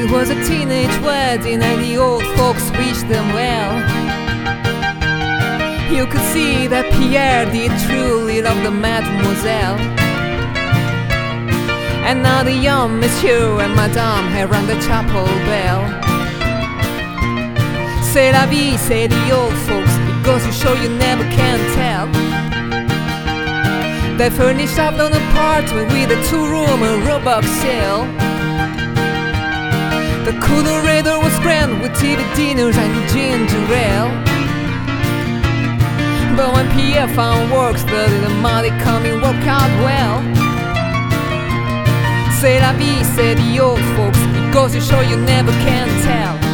It was a teenage wedding and the old folks wished them well. You could see that Pierre did truly love the mademoiselle. And now the young monsieur and madame had rung the chapel bell. C'est la vie, say the old folks, it goes to show you never can tell. They furnished up an apartment with a 2-room and robot sale. The coolerator was grand with TV dinners and ginger ale. But when Pierre found work, the money coming worked out well. C'est la vie, said the old folks, it goes to show you never can tell.